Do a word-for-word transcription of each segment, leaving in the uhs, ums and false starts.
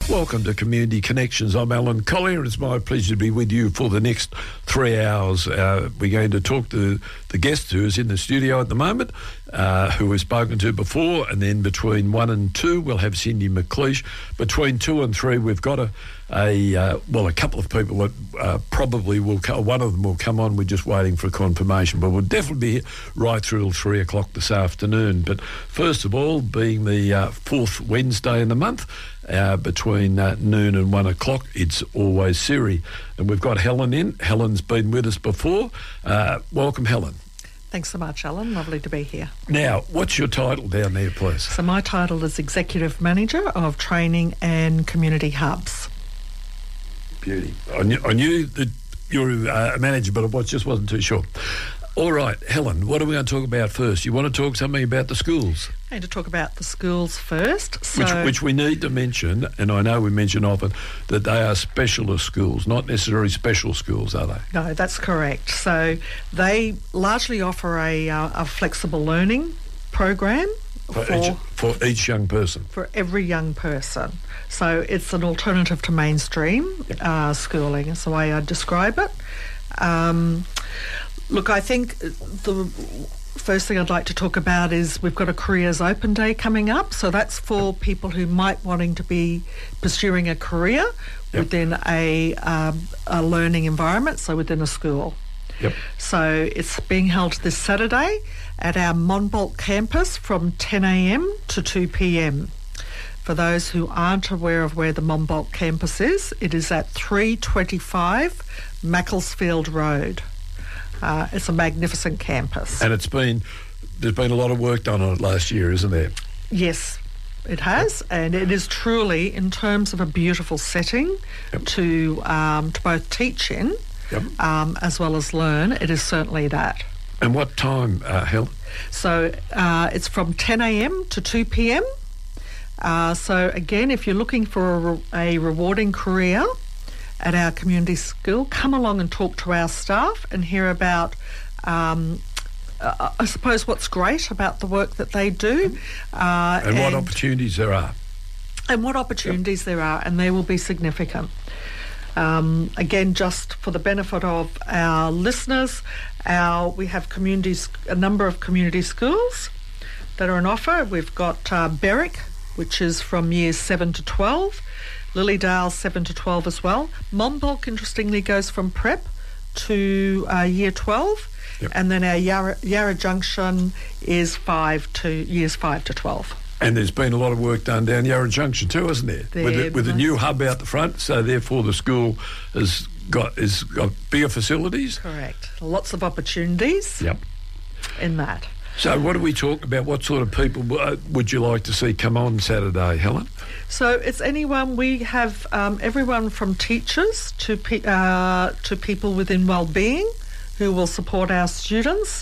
Welcome to Community Connections. I'm Alan Collier. It's my pleasure to be with you for the next three hours. Uh, we're going to talk to the guest who is in the studio at the moment, uh, who we've spoken to before, and then between one and two we'll have Cindy McLeish. Between two and three we've got a, a uh, well, a couple of people that uh, probably will co- one of them will come on. We're just waiting for confirmation, but we'll definitely be here right through till three o'clock this afternoon. But first of all, being the uh, fourth Wednesday in the month, Uh, between uh, noon and one o'clock, it's always Siri. And we've got Helen in. Helen's been with us before. Uh, welcome, Helen. Thanks so much, Alan. Lovely to be here. Now, what's your title down there, please? So my title is Executive Manager of Training and Community Hubs. Beauty. I knew, I knew that you were uh, a manager, but I just wasn't too sure. All right, Helen, what are we going to talk about first? You want to talk something about the schools? I'm going to talk about the schools first. So which, which we need to mention, and I know we mention often, that they are specialist schools, not necessarily special schools, are they? No, that's correct. So they largely offer a, uh, a flexible learning program For, for, each, for each young person. for every young person. So it's an alternative to mainstream Yep. uh, schooling, is the way I describe it. Um, look, I think the first thing I'd like to talk about is we've got a Careers Open Day coming up. So that's for people who might wanting to be pursuing a career Yep. within a, um, a learning environment, so within a school. Yep. So it's being held this Saturday at our Monbulk campus from ten a.m. to two p.m. For those who aren't aware of where the Monbulk campus is, it is at three twenty-five Macclesfield Road. Uh, it's a magnificent campus. And it's been, there's been a lot of work done on it last year, isn't there? Yes, it has, and it is truly, in terms of a beautiful setting Yep. to um, to both teach in Yep. um, as well as learn. It is certainly that. And what time, uh, Helen? So uh, it's from ten a.m. to two p.m. Uh, so again, if you're looking for a, re- a rewarding career at our community school, come along and talk to our staff and hear about, um, uh, I suppose, what's great about the work that they do. Uh, And, what opportunities there are. and what opportunities there are, and they will be significant. Um, again, just for the benefit of our listeners, our we have communities, a number of community schools that are on offer. We've got uh, Berwick, which is from years seven to twelve, Lilydale seven to twelve as well. Monbulk, interestingly, goes from prep to uh, year twelve, Yep. and then our Yarra, Yarra Junction is five to years five to twelve. And there's been a lot of work done down Yarra Junction too, hasn't there? There with the, with the must- new hub out the front, so therefore the school has got has got bigger facilities. Correct. Lots of opportunities Yep. in that. So what do we talk about? What sort of people uh, would you like to see come on Saturday, Helen? So it's anyone. We have um, everyone from teachers to pe- uh, to people within wellbeing who will support our students.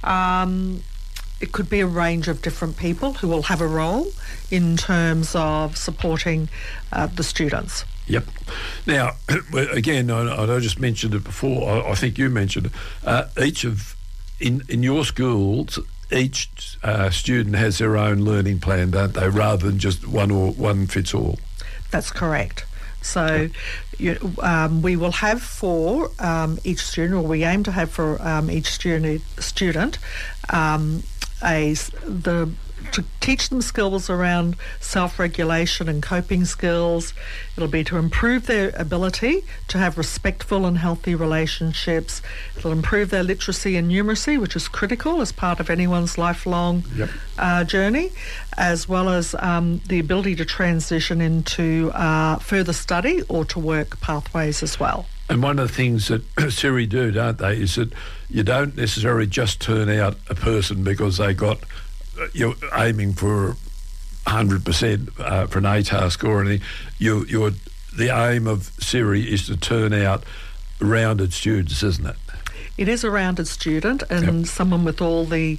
Um, it could be a range of different people who will have a role in terms of supporting uh, the students. Yep. Now, again, I, I just mentioned it before. I, I think you mentioned it. Uh, each of in in your schools, each uh, student has their own learning plan, don't they? Rather than just one or one fits all. That's correct. So you, um, we will have for um, each student, or we aim to have for um, each student, student um, a s- the to teach them skills around self-regulation and coping skills. It'll be to improve their ability to have respectful and healthy relationships. It'll improve their literacy and numeracy, which is critical as part of anyone's lifelong Yep. uh, journey, as well as um, the ability to transition into uh, further study or to work pathways as well. And one of the things that Siri do, don't they, is that you don't necessarily just turn out a person because they got, uh, you're aiming for one hundred percent uh, for an A task or anything. You, you're, the aim of Siri is to turn out rounded students, isn't it? It is a rounded student and Yep. someone with all the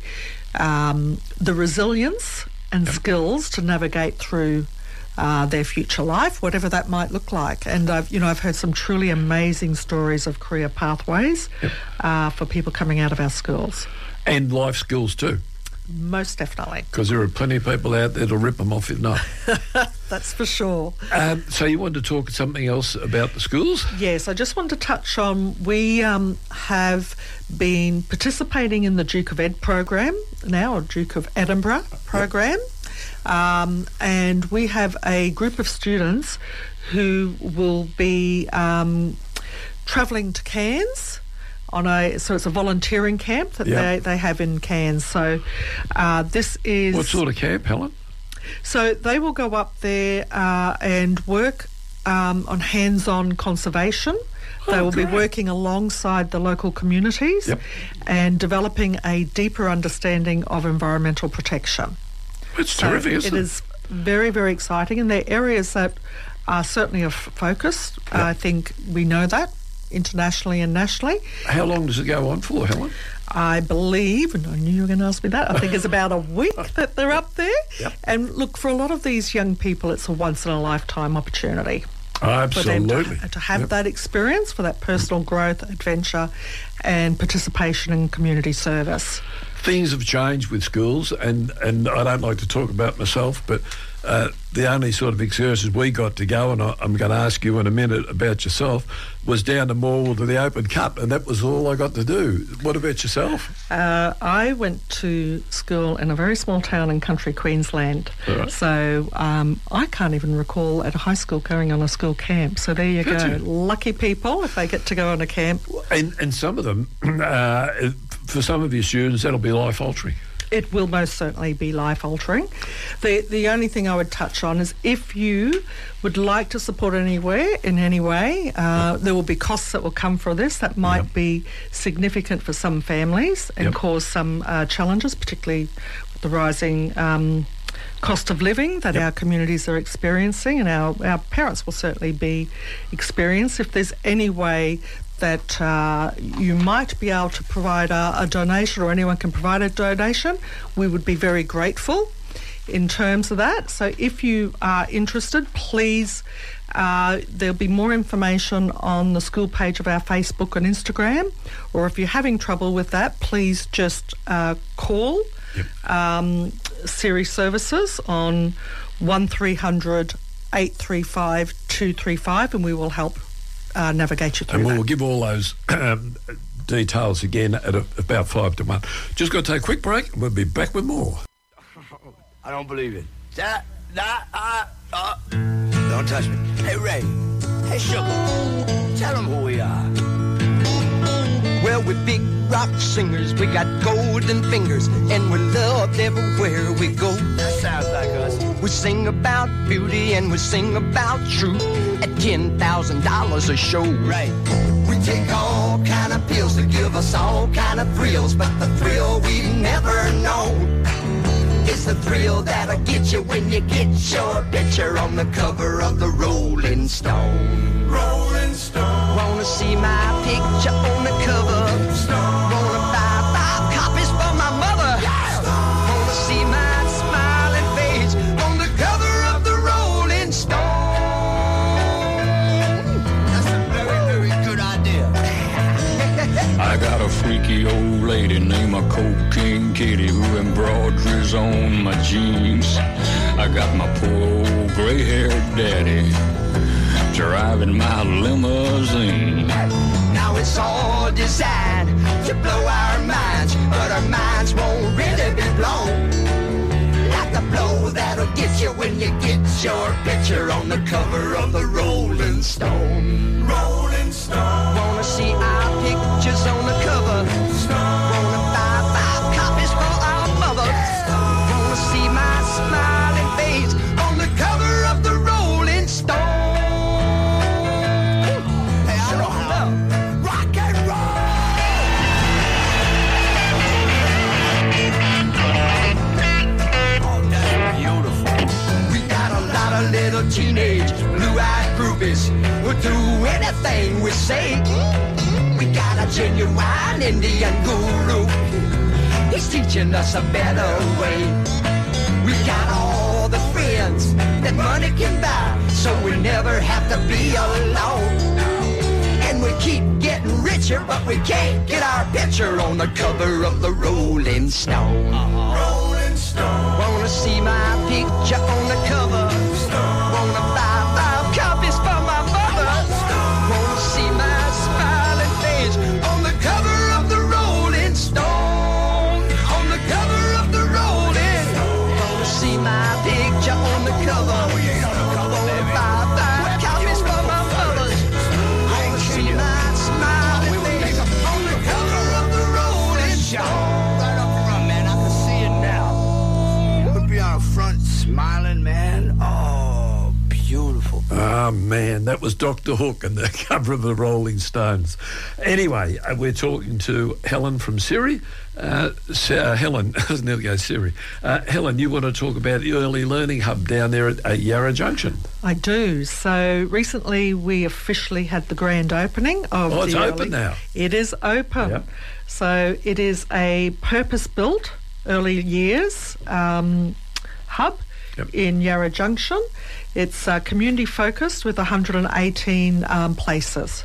um, the resilience and Yep. skills to navigate through uh, their future life, whatever that might look like. And I've, you know, I've heard some truly amazing stories of career pathways Yep. uh, for people coming out of our schools. And life skills too. most definitely. Because there are plenty of people out there to rip them off if not. That's for sure. Um, so you wanted to talk something else about the schools? Yes, I just want to touch on, we um, have been participating in the Duke of Ed program now, or Duke of Edinburgh program, yep. um, and we have a group of students who will be um, travelling to Cairns on a, so it's a volunteering camp that yep. they, they have in Cairns. So uh, this is... What sort of camp, Helen? So they will go up there uh, and work um, on hands-on conservation. Oh, they will great. be working alongside the local communities yep. and developing a deeper understanding of environmental protection. It's so terrific, isn't it? It is very, very exciting, and they're areas that are certainly of focus. Yep. I think we know that internationally and nationally. How long does it go on for, Helen? I believe, and I knew you were going to ask me that, I think it's about a week that they're up there. Yep. And look, for a lot of these young people, it's a once-in-a-lifetime opportunity. Oh, absolutely. For them to, to have yep. that experience, for that personal growth, adventure and participation in community service. Things have changed with schools, and, and I don't like to talk about myself, but uh, the only sort of experiences we got to go, and I, I'm going to ask you in a minute about yourself, was down the mall to the Open Cup, and that was all I got to do. What about yourself? Uh, I went to school in a very small town in country Queensland, right. so um, I can't even recall at a high school going on a school camp. So there you Did go. You? Lucky people if they get to go on a camp. And, and some of them, uh, for some of your students, that'll be life-altering. It will most certainly be life-altering. The the only thing I would touch on is if you would like to support anywhere in any way, uh, yep. there will be costs that will come for this that might yep. be significant for some families and yep. cause some uh, challenges, particularly with the rising um, cost of living that yep. our communities are experiencing, and our, our parents will certainly be experiencing. If there's any way that uh, you might be able to provide a, a donation, or anyone can provide a donation, we would be very grateful in terms of that. So if you are interested, please, uh, there'll be more information on the school page of our Facebook and Instagram, or if you're having trouble with that, please just uh, call yep. um, Siri Services on one three hundred, eight three five, two three five, and we will help Uh, navigate you through and we'll that. give all those um, details again at a, about five to one. Just got to take a quick break, and we'll be back with more. I don't believe it. That, that, uh, uh. Don't touch me. Hey, Ray. Hey, Sugar. Tell them who we are. Well, we're big rock singers. We got golden fingers, and we're loved everywhere we go. That sounds like us. We sing about beauty, and we sing about truth at ten thousand dollars a show. Right. We take all kind of pills to give us all kind of thrills, but the thrill we've never known is the thrill that'll get you when you get your picture on the cover of the Rolling Stone. Rolling Stone. Wanna see my picture on the cover? Stone. Wanna buy five copies for my mother? Yeah. Wanna see my smiling face on the cover of the Rolling Stone? That's a very, very good idea. I got a freaky old lady named a Cocaine Kitty who embroideries on my jeans. I got my poor old gray-haired daddy driving my limousine. Now it's all designed to blow our minds, but our minds won't really be blown like the blow that'll get you when you get your picture on the cover of the Rolling Stone. Rolling Stone. Wanna see our pictures on the cover? Stone. Wanna buy five copies for our mother? Yeah. Wanna see my smiling face on the cover of the Rolling Stone? Hey, I don't know. Rock and roll! Oh, that's beautiful. We got a lot of little teenage blue-eyed groupies who'll do anything we say. We got a genuine Indian guru. He's teaching us a better way. We got all the friends that money can buy, so we never have to be alone. And we keep getting getting richer, but we can't get our picture on the cover of the Rolling Stone. Rolling Stone. Wanna see my picture on the cover? Stone. Wanna buy five copies for my mother? Stone. Wanna see my smiling face on the cover of the Rolling Stone? On the cover of the Rolling Stone. Wanna see my picture on the cover? Oh, yeah, on the cover, baby. Five, five copies for my mother. Wanna see my smiling face on the cover of the Rolling Stone. Right up front, man, I can see it now. We'll be out front smiling, man. Oh, beautiful. Ah, man, that was Doctor Hook and the cover of the Rolling Stones. Anyway, uh, we're talking to Helen from Siri. Uh, uh, Helen, I was nearly go Siri. Uh, Helen, you want to talk about the Early Learning Hub down there at uh, Yarra Junction? I do. So recently we officially had the grand opening of Oh, it's the open early, now. It is open. Yep. So it is a purpose-built early years um, hub Yep. in Yarra Junction. It's uh, community-focused with one hundred eighteen um, places.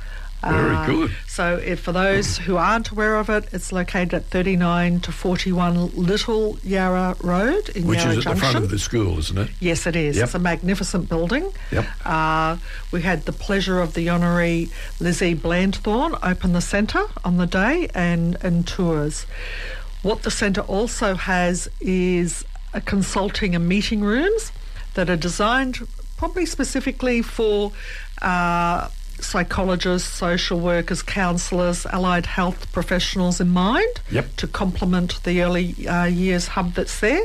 Very Uh, good. So if, for those who aren't aware of it, it's located at thirty-nine to forty-one Little Yarra Road in Which Yarra is at Junction. the front of the school, isn't it? Yes, it is. Yep. It's a magnificent building. Yep. Uh, we had the pleasure of the Honorary Lizzie Blandthorne open the centre on the day and, and tours. What the centre also has is a consulting and meeting rooms that are designed probably specifically for uh, psychologists, social workers, counsellors, allied health professionals in mind Yep. to complement the early uh, years hub that's there.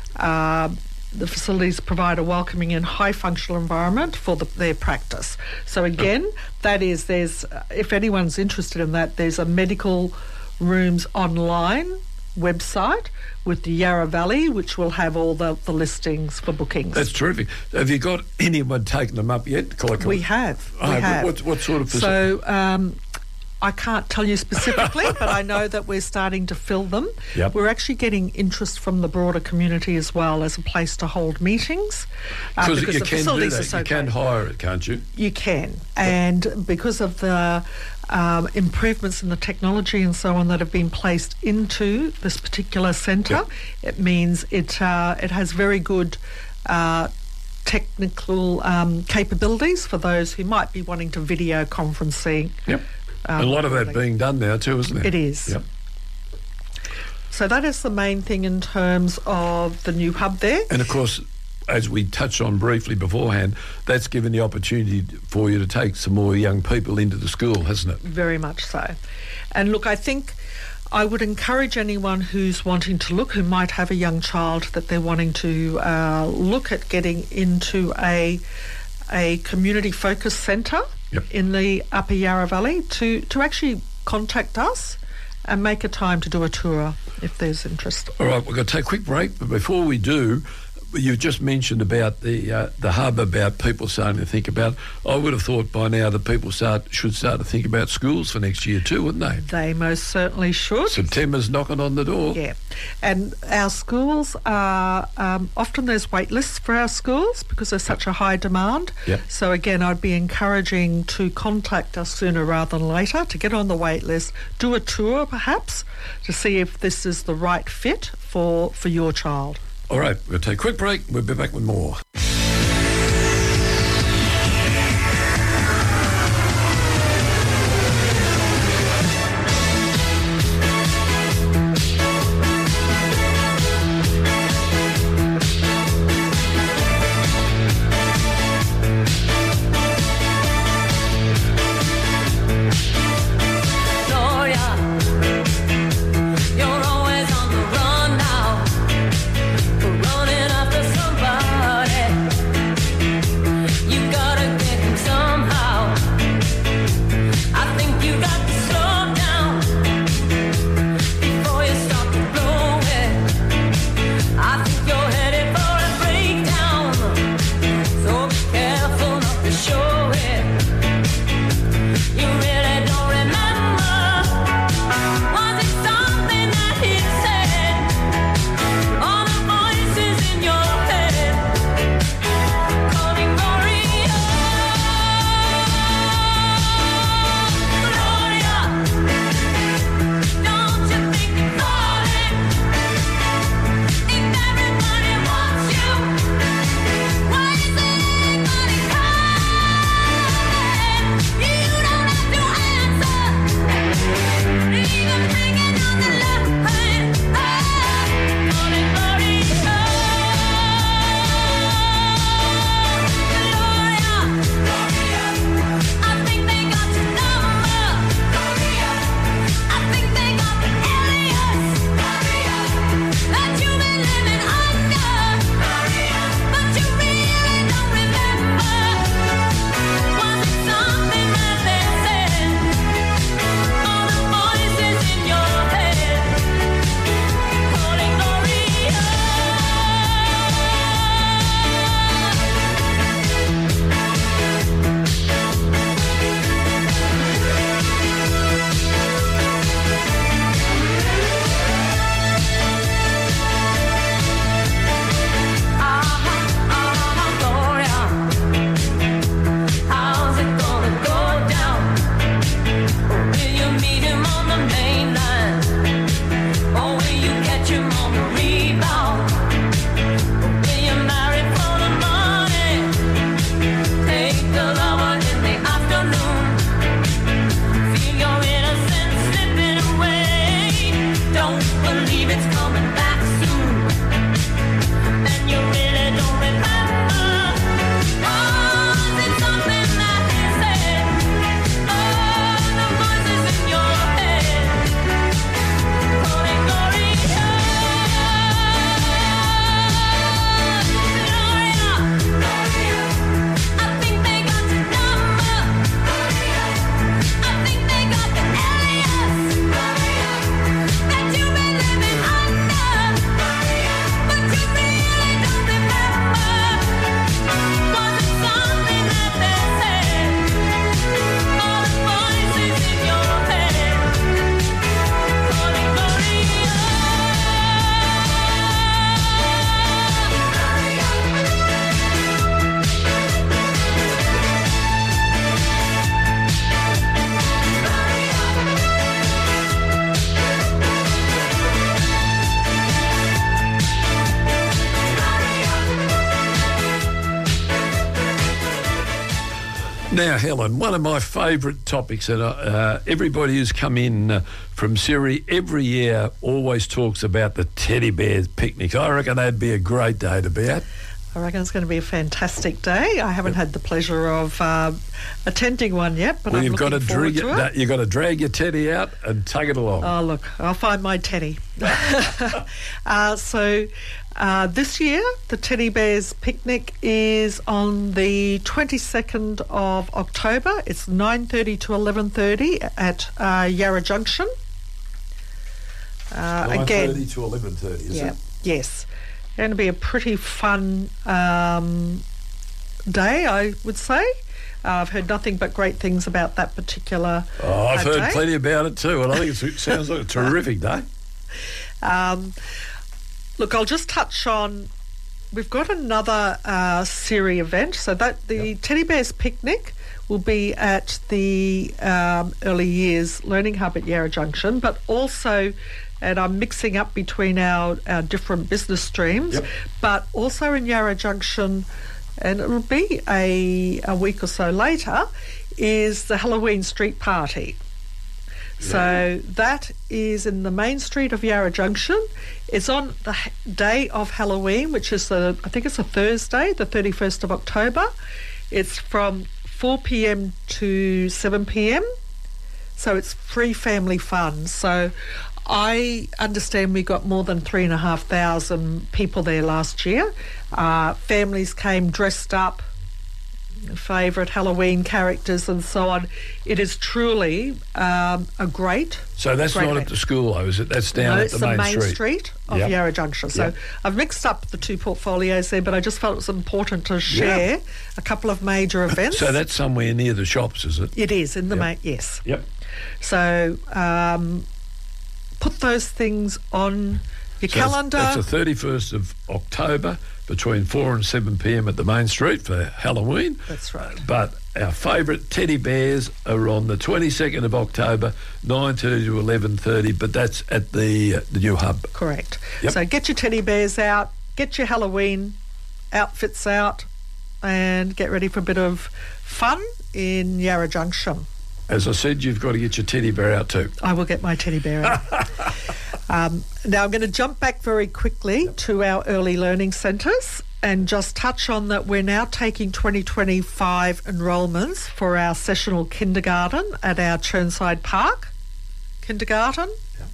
Uh, the facilities provide a welcoming and high functional environment for the, their practice. So again, that is, there's, uh, if anyone's interested in that, there's a medical rooms online website with the Yarra Valley, which will have all the, the listings for bookings. That's terrific. Have you got anyone taking them up yet? Like, we have. Oh, we have. What, what sort of facility? So um, I can't tell you specifically, but I know that we're starting to fill them. Yep. We're actually getting interest from the broader community as well as a place to hold meetings. uh, Because because you the can do facilities that. are so you can great. hire it, can't you? You can. And because of the um, improvements in the technology and so on that have been placed into this particular centre, Yep. it means it uh, it has very good uh, technical um, capabilities for those who might be wanting to video conferencing. Yep. um, a lot of that like- being done now too, isn't it? It is. Yep. So that is the main thing in terms of the new hub there. And of course, as we touched on briefly beforehand, that's given the opportunity for you to take some more young people into the school, hasn't it? Very much so. And look, I think I would encourage anyone who's wanting to look, who might have a young child that they're wanting to uh, look at getting into a a community focus centre Yep. in the Upper Yarra Valley to, to actually contact us and make a time to do a tour if there's interest. All right, we're going to take a quick break, but before we do, you just mentioned about the uh, the hub, about people starting to think about. I would have thought by now that people start should start to think about schools for next year too, wouldn't they? They most certainly should. September's knocking on the door. Yeah, and our schools are um, often there's wait lists for our schools because there's such a high demand. Yep. So again, I'd be encouraging to contact us sooner rather than later to get on the wait list, do a tour perhaps to see if this is the right fit for for your child. All right, we'll take a quick break. We'll be back with more. Now, Helen, one of my favourite topics, and uh, everybody who's come in uh, from Siri every year always talks about the teddy bears picnic. I reckon that'd be a great day to be at. I reckon it's going to be a fantastic day. I haven't had the pleasure of uh, attending one yet, but well, I'm you've looking got to forward drag to it, it. no, you've got to drag your teddy out and tug it along. Oh, look, I'll find my teddy. uh, so uh, this year, the Teddy Bears Picnic is on the twenty-second of October. It's nine thirty to eleven thirty at uh, Yarra Junction. Uh, nine thirty again, to eleven thirty, is yeah, it? Yes. Going to be a pretty fun um, day, I would say. Uh, I've heard nothing but great things about that particular Oh, I've uh, heard day. plenty about it too, and I think it's, it sounds like a terrific day. Um, look, I'll just touch on. We've got another uh, Siri event, so that the Yep. Teddy Bears Picnic will be at the um, Early Years Learning Hub at Yarra Junction, but also, and I'm mixing up between our, our different business streams, Yep. but also in Yarra Junction, and it'll be a, a week or so later, is the Halloween Street Party. So that is in the main street of Yarra Junction. It's on the h- day of Halloween, which is the, I think it's a Thursday, the thirty-first of October. It's from four p.m. to seven p.m. So it's free family fun. So I understand we got more than three and a half thousand people there last year. Uh, families came dressed up, favourite Halloween characters and so on. It is truly um, a great. So that's great not day. at the school, though, is it? That's down No, at it's the the main, main street. street of Yep. Yarra Junction. So Yep. I've mixed up the two portfolios there, but I just felt it was important to share a couple of major events. So that's somewhere near the shops, is it? It is in the Yep. main, yes. Yep. So um, put those things on your So calendar. That's the thirty-first of October between four and seven p.m. at the main street for Halloween. That's right. But our favourite teddy bears are on the twenty-second of October, nine thirty to eleven thirty, but that's at the, uh, the new hub. Correct. Yep. So get your teddy bears out, get your Halloween outfits out, and get ready for a bit of fun in Yarra Junction. As I said, you've got to get your teddy bear out too. I will get my teddy bear out. um, now I'm going to jump back very quickly to our early learning centres and just touch on that we're now taking twenty twenty-five enrolments for our sessional kindergarten at our Churnside Park kindergarten.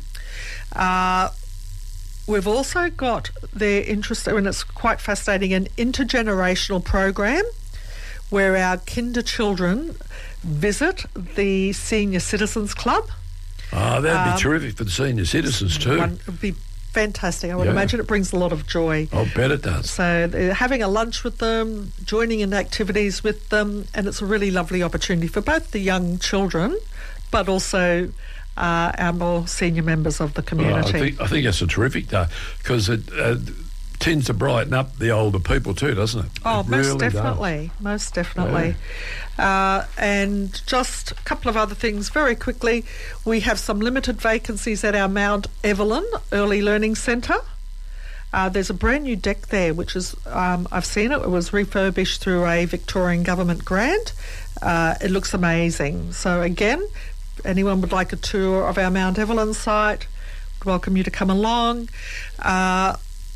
Uh, we've also got their interest, and it's quite fascinating, an intergenerational program where our kinder children visit the Senior Citizens Club. Oh, that'd Um, be terrific for the senior citizens too. One, it would be fantastic. I would Yeah. imagine it brings a lot of joy. I'll bet it does. So they're having a lunch with them, joining in activities with them, and it's a really lovely opportunity for both the young children, but also uh, our more senior members of the Well, community. I think I think that's a terrific day because it uh, tends to brighten up the older people too, doesn't it? Oh, It most really does. definitely, most definitely. Uh, and just a couple of other things very quickly. We have some limited vacancies at our Mount Evelyn Early Learning Centre. Uh, there's a brand new deck there, which is, um, I've seen it, it was refurbished through a Victorian government grant. Uh, it looks amazing. So again, if anyone would like a tour of our Mount Evelyn site, I'd welcome you to come along. Uh,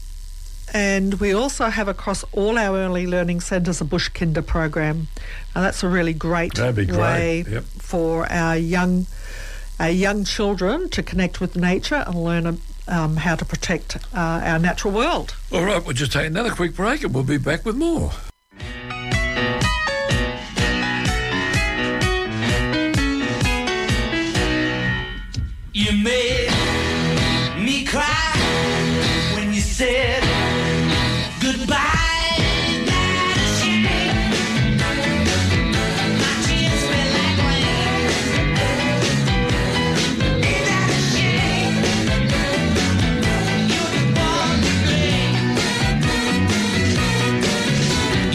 And we also have across all our early learning centres a Bush Kinder program. Now that's a really great That'd be great, way yep. for our young our young children to connect with nature and learn um, how to protect uh, our natural world. All right, we'll just take another quick break and we'll be back with more. You made me cry when you said goodbye. Not a shame. My tears feel like rain. Ain't that a shame? You're the one to blame.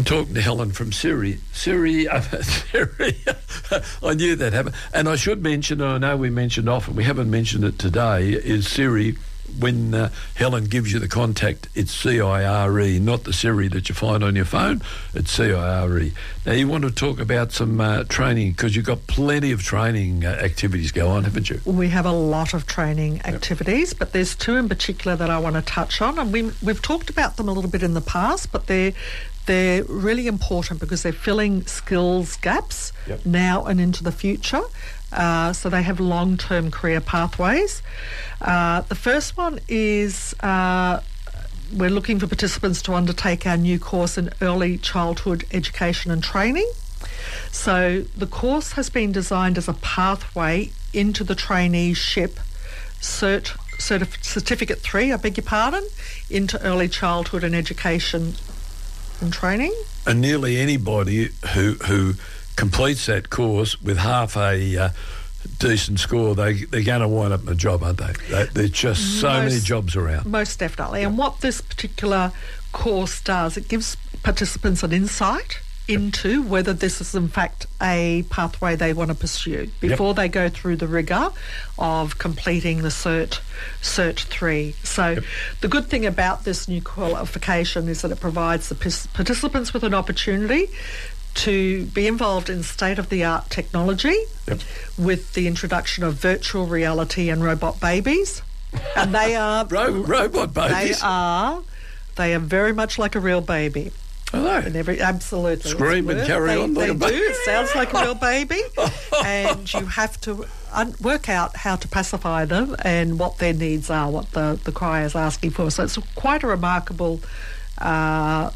talking to Helen from Siri. Siri, uh, Siri, I knew that happened. And I should mention, and I know we mentioned often, we haven't mentioned it today, is Siri, when uh, Helen gives you the contact, it's C I R E, not the Siri that you find on your phone, it's C I R E. Now, you want to talk about some uh, training, because you've got plenty of training uh, activities go on, haven't you? We have a lot of training activities, yep. but there's two in particular that I want to touch on, and we, we've talked about them a little bit in the past, but they're They're really important because they're filling skills gaps yep. now and into the future. Uh, so they have long-term career pathways. Uh, the first one is uh, we're looking for participants to undertake our new course in early childhood education and training. So the course has been designed as a pathway into the traineeship cert, certif- certificate three, I beg your pardon, into early childhood and education and training. And nearly anybody who who completes that course with half a uh, decent score, they, they're going to wind up in a job, aren't they? they there's just so most, many jobs around. Most definitely. And what this particular course does, it gives participants an insight into whether this is in fact a pathway they want to pursue before yep. they go through the rigour of completing the cert cert three. So yep. the good thing about this new qualification is that it provides the participants with an opportunity to be involved in state-of-the-art technology yep. with the introduction of virtual reality and robot babies. And they are Ro- robot babies. They are they are very much like a real baby. Are they? And every, absolutely. Scream and carry they, on like they a baby. do. It sounds like a real baby. And you have to un- work out how to pacify them and what their needs are, what the, the choir is asking for. So it's quite a remarkable, uh,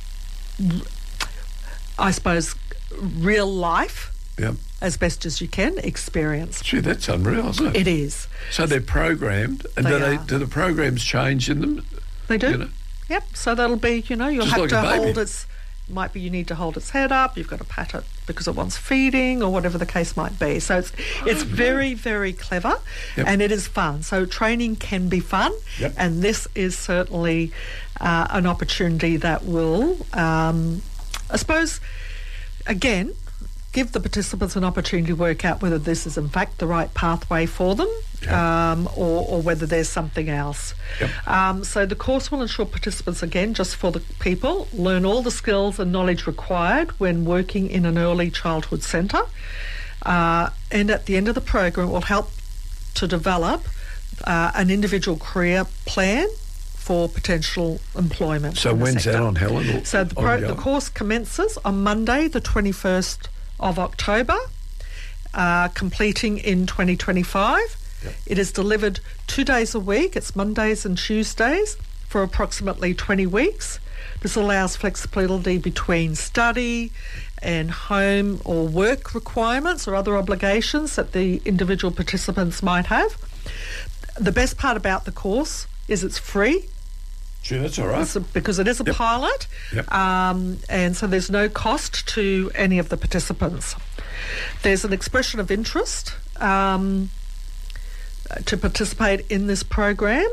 I suppose, real life, yep. as best as you can, experience. Gee, that's unreal, isn't it? It is. So they're programmed, and They do, they, are. do the programs change in them? They do. You know? Yep. So that'll be, you know, you'll Just have like to a baby. hold its, might be you need to hold its head up, you've got to pat it because it wants feeding or whatever the case might be. So it's it's very, very clever Yep. and it is fun. So training can be fun Yep. and this is certainly uh, an opportunity that will, um, I suppose, again, give the participants an opportunity to work out whether this is in fact the right pathway for them Yeah. um, or, or whether there's something else. Yep. Um, so the course will ensure participants, again, just for the people, learn all the skills and knowledge required when working in an early childhood centre. Uh, and at the end of the program, it will help to develop uh, an individual career plan for potential employment. So in the when's sector. that on, Helen? So the, pro- the Ongoing? course commences on Monday, the twenty-first of October, uh, completing in twenty twenty-five. Yep. It is delivered two days a week. It's Mondays and Tuesdays for approximately twenty weeks. This allows flexibility between study and home or work requirements or other obligations that the individual participants might have. The best part about the course is it's free. Gee, that's all right. It's a- because it is a Yep. pilot, Yep. um, and so there's no cost to any of the participants. There's an expression of interest um, to participate in this program.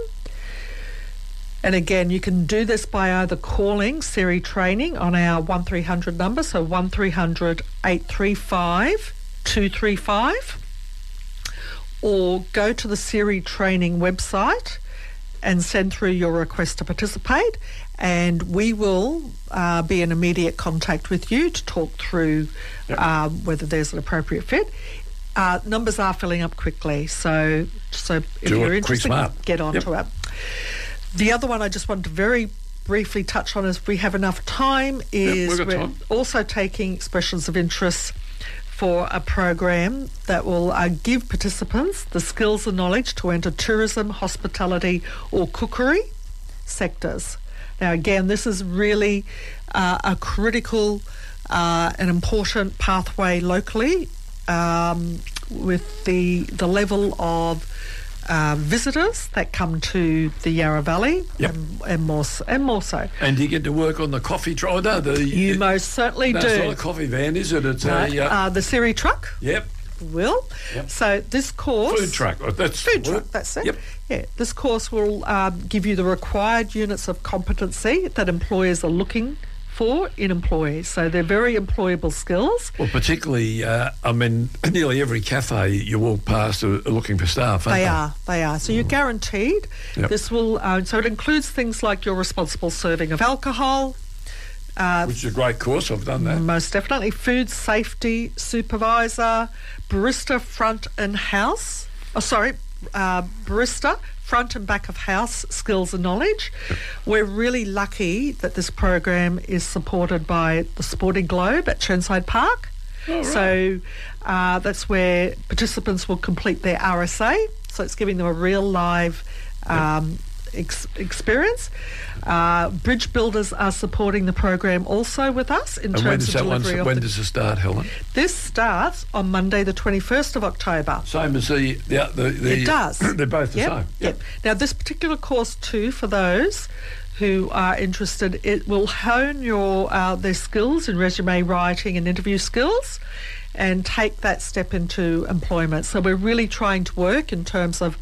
And again, you can do this by either calling Siri Training on our one three hundred number, so one three hundred eight three five two three five, or go to the Siri Training website and send through your request to participate, and we will uh, be in immediate contact with you to talk through Yep. um, whether there's an appropriate fit. Uh, numbers are filling up quickly, so so if Do you're it quick, interested, smart. get onto Yep. it. The other one I just wanted to very briefly touch on, if we have enough time, is we've got we're time. also taking expressions of interest for a program that will uh, give participants the skills and knowledge to enter tourism, hospitality or cookery sectors. Now again, this is really uh, a critical uh, and important pathway locally um, with the the level of uh, visitors that come to the Yarra Valley Yep. and, and more s- and more so. And you get to work on the coffee truck. Oh, no, the, You it- most certainly no, do. it's not a coffee van, is it? It's No, a uh, uh, the Siri truck yep, will. Yep. So this course... food truck. Oh, that's Food the word. truck, that's it. Yep. Yeah, this course will um, give you the required units of competency that employers are looking for in employees. So they're very employable skills. Well, particularly, uh, I mean, nearly every cafe you walk past are, are looking for staff, aren't They they? are, they are. So you're guaranteed. Yep. This will, uh, so it includes things like your responsible serving of alcohol, uh, Which is a great course. I've done that. most definitely food safety supervisor, barista front and house, oh sorry, uh, barista front and back of house skills and knowledge. Yep. We're really lucky that this program is supported by the Sporting Globe at Chirnside Park. Oh, right. So uh, that's where participants will complete their R S A. So it's giving them a real live um, ex- experience. Uh, Bridge Builders are supporting the program also with us in And when terms does of that one? delivery of When the does it start, Helen? This starts on Monday, the twenty-first of October. Same as the the, the, the It does. They're both the Yep, same. Yep. Now, this particular course too, for those who are interested, it will hone your uh, their skills in resume writing and interview skills, and take that step into employment. So we're really trying to work in terms of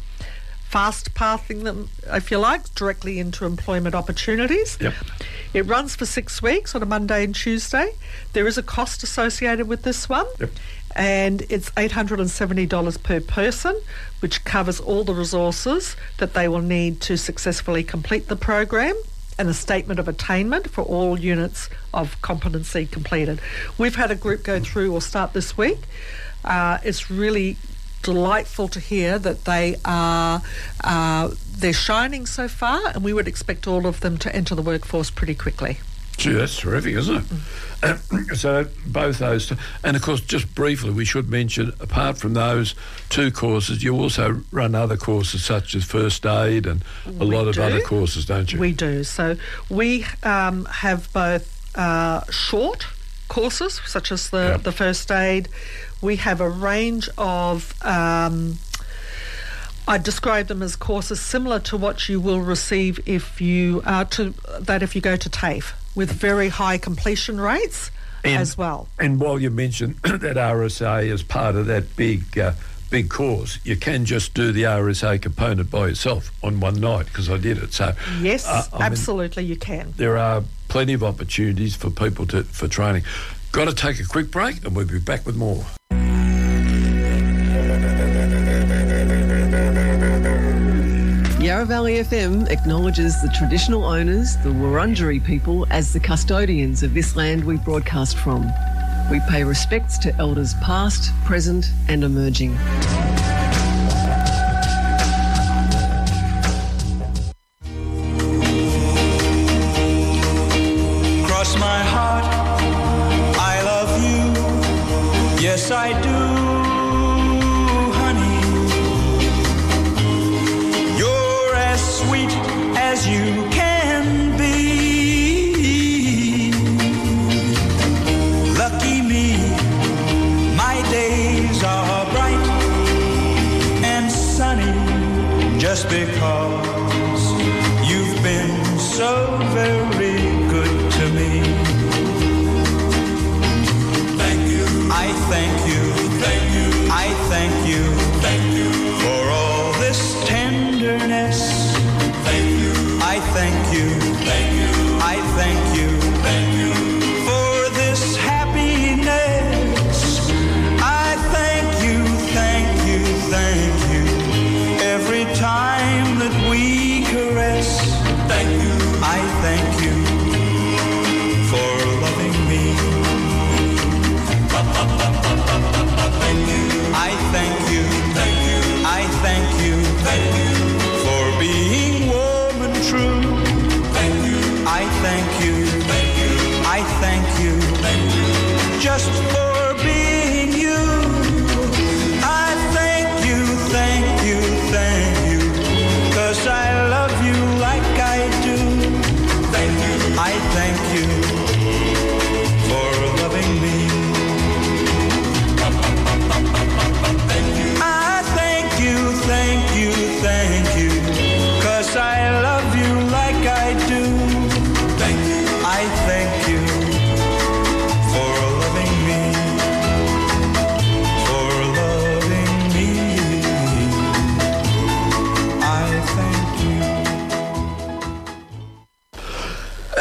fast pathing them, if you like, directly into employment opportunities. Yep. It runs for six weeks on a Monday and Tuesday. There is a cost associated with this one. Yep. And it's eight hundred seventy dollars per person, which covers all the resources that they will need to successfully complete the program, and a statement of attainment for all units of competency completed. We've had a group go through or start this week. Uh, it's really delightful to hear that they are uh, they're shining so far, and we would expect all of them to enter the workforce pretty quickly. Gee, that's terrific, isn't it? Uh, so both those, two. And of course, just briefly, we should mention, apart from those two courses, you also run other courses such as first aid and a We lot of do. other courses, don't you? We do. So we um, have both uh, short courses, such as the, Yep. the first aid. We have a range of, um, I describe them as courses similar to what you will receive if you uh, to that if you go to TAFE, with very high completion rates And- as well. And while you mentioned that R S A as part of that big uh, big course, you can just do the R S A component by yourself on one night, because I did it. So Yes, uh, I mean, absolutely, you can. there are plenty of opportunities for people to for training. Got to take a quick break, and we'll be back with more. Yarra Valley F M acknowledges the traditional owners, the Wurundjeri people, as the custodians of this land we broadcast from. We pay respects to elders past, present and emerging. Cross my heart, I love you. Yes, I do, honey. You're as sweet as you can be. Lucky me, my days are bright and sunny just because you've been so very good to me. Thank you. I thank you. Thank you. I thank you. Thank you for all this tenderness. Thank you. I thank you. Thank you. I thank you. Thank you for this happiness. I thank you. Thank you. Thank you every time that we caress. Thank you. I thank you for loving me.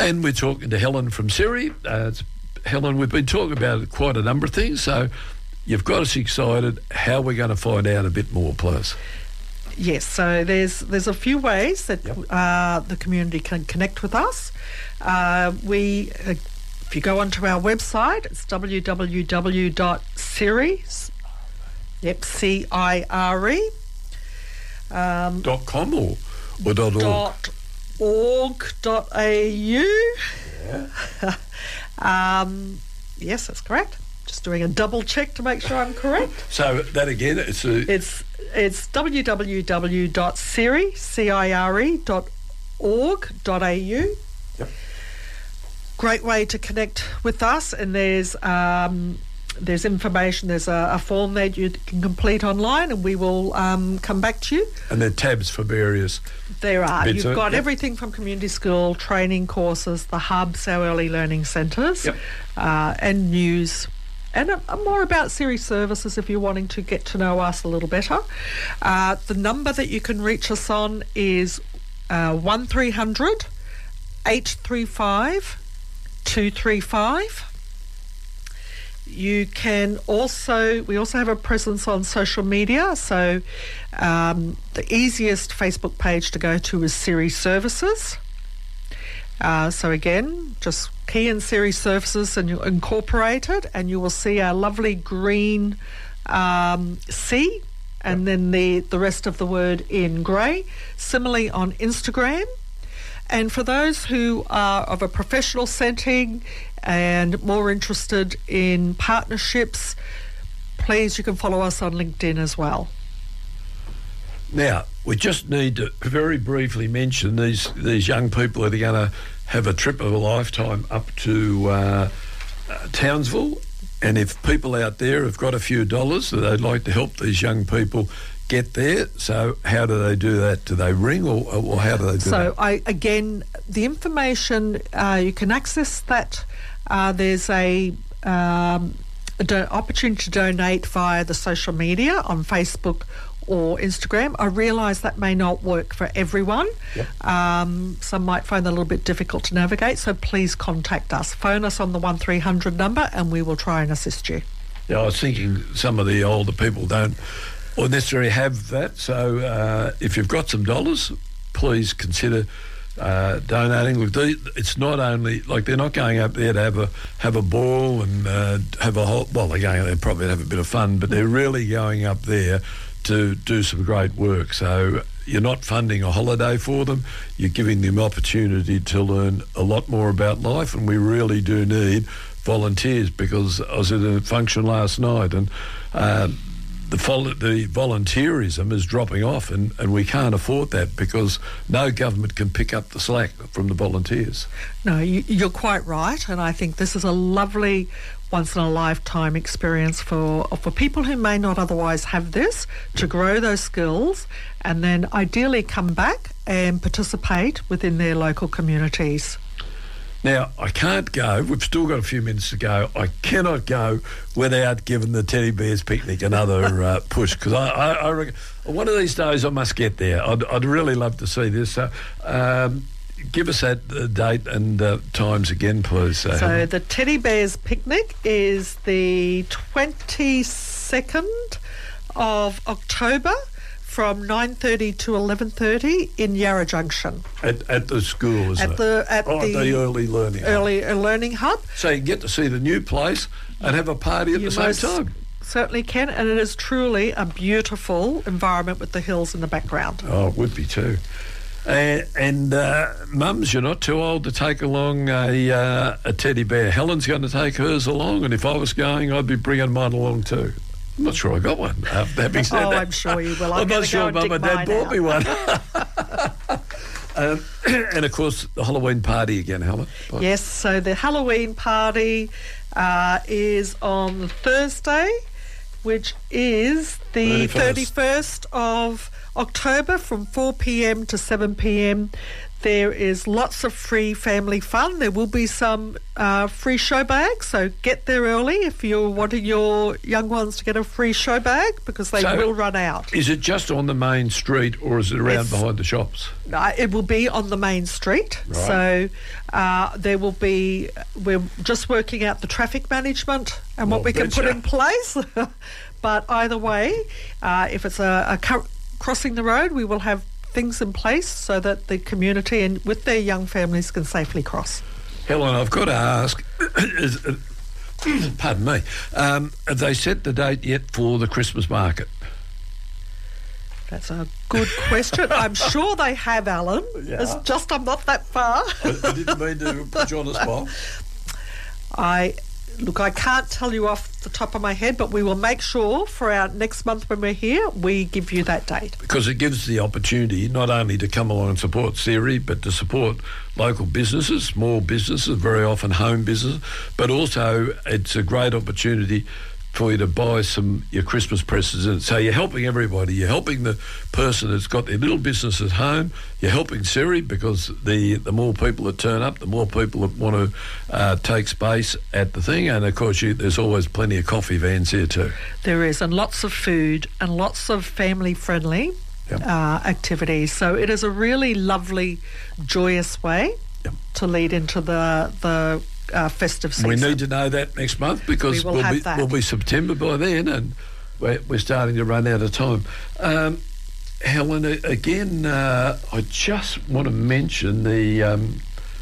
And we're talking to Helen from Siri. Uh, it's, Helen, we've been talking about quite a number of things, so you've got us excited. How are we going to find out a bit more, please? Yes, so there's there's a few ways that Yep. uh, the community can connect with us. Uh, we, uh, if you go onto our website, it's w w w dot ciri, yep, C I R E, um, Dot com or, or dot org? dot org dot a u. Yeah. um, yes, that's correct. Just doing a double check to make sure I'm correct. So that again, it's a... It's it's w w w dot ciri, C I R E, dot org dot a u. Yep. Great way to connect with us, and there's um, there's information. There's a, a form that you can complete online, and we will um, come back to you. And there are tabs for various... There are. Bits You've of it, got yep. everything from community school, training courses, the hubs, our early learning centres, Yep. uh, and news. And uh, more about Siri services if you're wanting to get to know us a little better. Uh, the number that you can reach us on is uh, one three hundred, eight three five, two three five. You can also, we also have a presence on social media. So um, the easiest Facebook page to go to is Siri Services. Uh, so again, just key in Siri Services and you incorporate it, and you will see our lovely green um, C, and then the, the rest of the word in grey. Similarly on Instagram. And for those who are of a professional setting and more interested in partnerships, please, you can follow us on LinkedIn as well. Now, we just need to very briefly mention these these young people that are going to have a trip of a lifetime up to uh, uh, Townsville. And if people out there have got a few dollars that they'd like to help these young people get there, so how do they do that? Do they ring, or, or how do they do So, that? I, again, the information, uh, you can access that. Uh, there's a, um, a do- opportunity to donate via the social media on Facebook or Instagram. I realise that may not work for everyone. Yep. Um, some might find that a little bit difficult to navigate, so please contact us. Phone us on the one three hundred number and we will try and assist you. Yeah, I was thinking some of the older people don't or necessarily have that, so uh, if you've got some dollars, please consider uh, donating. Look, they, it's not only like they're not going up there to have a have a ball and uh, have a whole. Well, they're going there probably to have a bit of fun, but they're really going up there to do some great work. So you're not funding a holiday for them, you're giving them opportunity to learn a lot more about life, and we really do need volunteers, because I was at a function last night and um, the, vol- the volunteerism is dropping off, and, and we can't afford that because no government can pick up the slack from the volunteers. No, you, you're quite right, and I think this is a lovely once-in-a-lifetime experience for for people who may not otherwise have this, to grow those skills and then ideally come back and participate within their local communities. Now, I can't go, we've still got a few minutes to go, I cannot go without giving the Teddy Bears Picnic another uh, push, because I, I, I reckon one of these days I must get there. I'd, I'd really love to see this. So, um, give us that uh, date and uh, times again, please. Uh, So Helen. the Teddy Bears Picnic is the twenty-second of October from nine thirty to eleven thirty in Yarra Junction. At, at the school, isn't At it? the- at oh, the the early learning. hub. Early uh, Learning Hub. So you get to see the new place and have a party at You the same most time. certainly can, and it is truly a beautiful environment with the hills in the background. Oh, it would be too. Uh, and uh, mums, you're not too old to take along a, uh, a teddy bear. Helen's going to take hers along, and if I was going, I'd be bringing mine along too. I'm not sure I got one. Uh, having said Oh, that, I'm sure you will. I'm I'm gonna not sure go and Mum and dig Dad mine bought out. me one. um, and of course, the Halloween party again, Helen. Yes, so the Halloween party uh, is on Thursday, which is the thirty-first. thirty-first of October from four p.m. to seven p.m. There is lots of free family fun. There will be some uh, free show bags, so get there early if you're wanting your young ones to get a free show bag, because they So will run out. Is it just on the main street, or is it around It's- behind the shops? Uh, it will be on the main street. Right. So uh, there will be, we're just working out the traffic management and Well, what we can put betcha. in place. But either way, uh, if it's a, a cur- crossing the road, we will have things in place so that the community and with their young families can safely cross. Helen, I've got to ask, is, uh, pardon me, um, have they set the date yet for the Christmas market? That's a good question. I'm sure they have, Alan. Yeah. It's just I'm not that far. I, I didn't mean to put you on the spot. I look, I can't tell you off the top of my head, but we will make sure for our next month when we're here, we give you that date. Because it gives the opportunity not only to come along and support Siri, but to support local businesses, small businesses, very often home business, but also it's a great opportunity for you to buy some your Christmas presents. And so you're helping everybody. You're helping the person that's got their little business at home. You're helping Siri, because the, the more people that turn up, the more people that want to uh, take space at the thing. And of course, you, there's always plenty of coffee vans here too. There is, and lots of food and lots of family-friendly Yep. uh, activities. So it is a really lovely, joyous way Yep. to lead into the the uh, festive season. We need to know that next month, because We will we'll have be that. we'll be September by then, and we're, we're starting to run out of time. Um, Helen, a- again, uh, I just want to mention the. Um,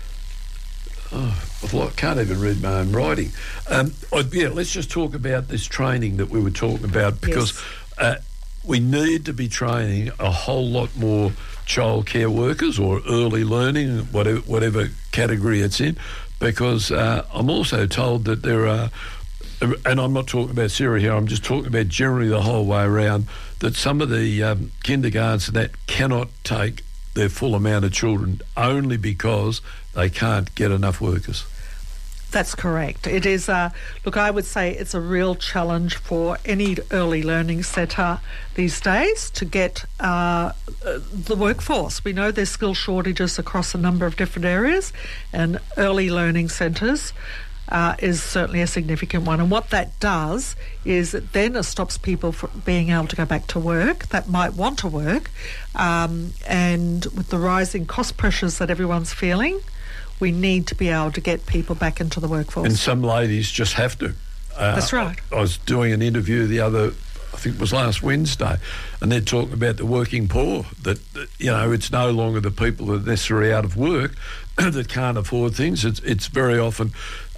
oh, well, I can't even read my own writing. Um, I, yeah, let's just talk about this training that we were talking about, because Yes. uh, we need to be training a whole lot more childcare workers, or early learning, whatever, whatever category it's in, because uh, I'm also told that there are, and I'm not talking about Sarah here, I'm just talking about generally the whole way around, that some of the um, kindergartens that cannot take their full amount of children only because they can't get enough workers. That's correct. It is a look. I would say it's a real challenge for any early learning centre these days to get uh, the workforce. We know there's skill shortages across a number of different areas, and early learning centres uh, is certainly a significant one. And what that does is it then it stops people from being able to go back to work that might want to work, um, and with the rising cost pressures that everyone's feeling, we need to be able to get people back into the workforce. And some ladies just have to. Uh, That's right. I, I was doing an interview the other, I think it was last Wednesday, and they're talking about the working poor, that, that, you know, it's no longer the people that are necessarily out of work that can't afford things. It's, it's very often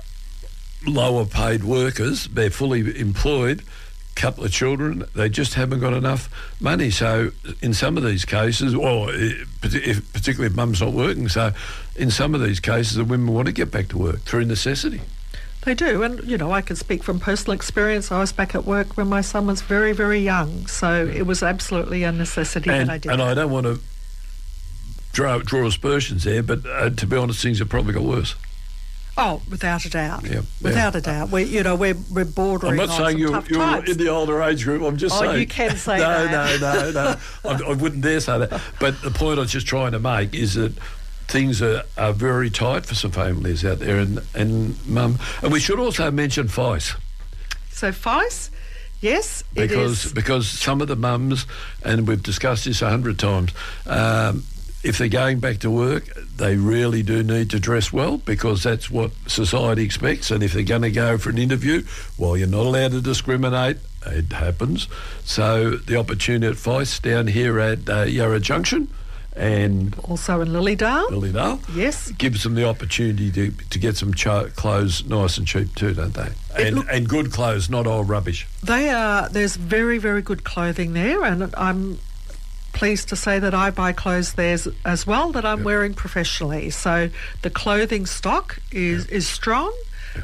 lower paid workers. They're fully employed, couple of children, they just haven't got enough money. So in some of these cases, or if, particularly if mum's not working, so in some of these cases the women want to get back to work through necessity. They do, and you know, I can speak from personal experience. I was back at work when my son was very, very young, so it was absolutely a necessity And, that I did. and that. I don't want to draw, draw aspersions there, but uh, to be honest, things have probably got worse. Oh, without a doubt. Yeah, without yeah. a doubt. We, you know, we're we're bordering I'm not on saying some you're, tough you're times. in the older age group. I'm just Oh, saying. you can say no, that. No, no, no, I, I wouldn't dare say that. But the point I was just trying to make is that things are, are very tight for some families out there, and, and mum. And we should also mention FICE. So F I C E, yes, Because it is. because some of the mums, and we've discussed this a hundred times, um, if they're going back to work, they really do need to dress well, because that's what society expects. And if they're going to go for an interview, well, you're not allowed to discriminate. It happens. So the opportunity at FICE down here at uh, Yarra Junction and Also in Lilydale. Lilydale Yes. gives them the opportunity to, to get some cho- clothes nice and cheap too, don't they? And, look- and good clothes, not old rubbish. They are. There's very, very good clothing there, and I'm pleased to say that I buy clothes there as, as well that I'm Yep. wearing professionally. So the clothing stock is is strong,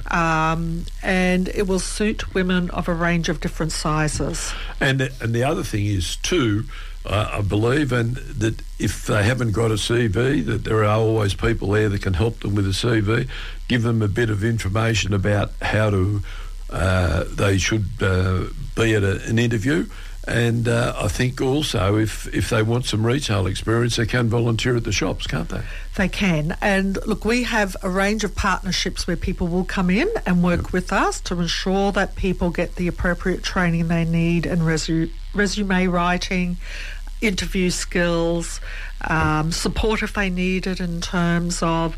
um, and it will suit women of a range of different sizes. And the, and the other thing is too, uh, I believe, and that if they haven't got a C V, that there are always people there that can help them with a C V, give them a bit of information about how to uh, they should uh, be at a, an interview. And uh, I think also if, if they want some retail experience, they can volunteer at the shops, can't they? They can. And look, we have a range of partnerships where people will come in and work yep. with us to ensure that people get the appropriate training they need and resu- resume writing, interview skills, um, support if they need it in terms of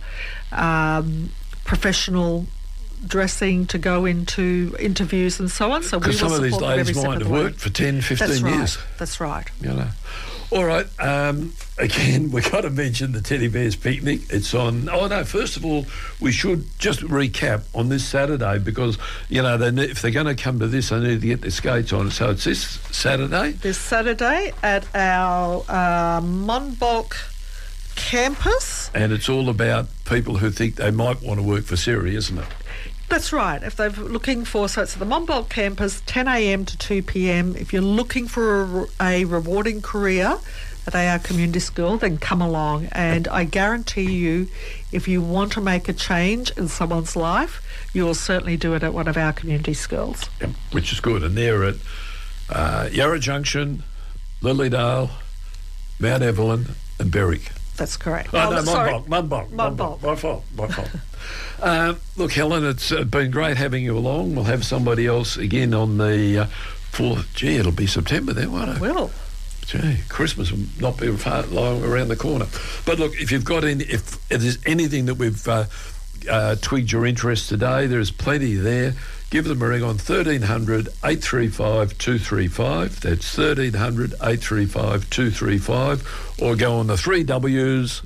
um, professional dressing to go into interviews and so on. So we will some of these support ladies might have worked for ten, fifteen That's right. years. That's right. You know. All right. Um, again, we've got to mention the Teddy Bears Picnic. It's on... Oh, no, first of all, we should just recap on this Saturday because, you know, they need, if they're going to come to this, they need to get their skates on. So it's this Saturday? This Saturday at our uh, Monbulk campus. And it's all about people who think they might want to work for Siri, isn't it? That's right. If they're looking for, so it's at the Monbulk campus, ten a.m. to two p.m. If you're looking for a, a rewarding career at A R Community School, then come along. And I guarantee you, if you want to make a change in someone's life, you will certainly do it at one of our community schools. Yep, which is good. And they're at uh, Yarra Junction, Lilydale, Mount Evelyn and Berwick. That's correct. Oh, oh no, sorry. Monbulk, Monbulk, Monbulk. My fault, my fault. uh, look, Helen, it's uh, been great having you along. We'll have somebody else again on the uh, fourth. Gee, it'll be September then, won't it? It will. Gee, Christmas will not be far long around the corner. But look, if you've got any, if, if there's anything that we've uh, uh, twigged your interest today, there's plenty there. Give them a ring on thirteen hundred, eight three five, two three five. That's thirteen hundred, eight three five, two three five. Or go on the three W's.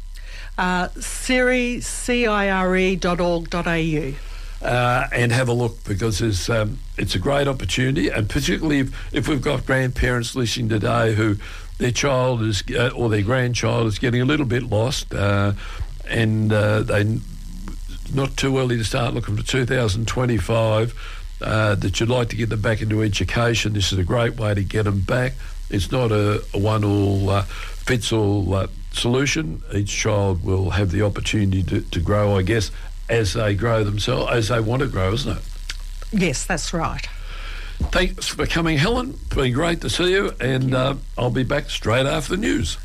Uh, Cire, C I R E dot org dot A U. Uh, and have a look because it's, um, it's a great opportunity, and particularly if, if we've got grandparents listening today who their child is uh, or their grandchild is getting a little bit lost uh, and uh, they not too early to start looking for two thousand twenty-five, uh, that you'd like to get them back into education. This is a great way to get them back. It's not a, a one-all-fits-all uh, uh, solution. Each child will have the opportunity to, to grow, I guess, as they grow themselves, as they want to grow, isn't it? Yes, that's right. Thanks for coming, Helen. It's been great to see you, and uh, I'll be back straight after the news.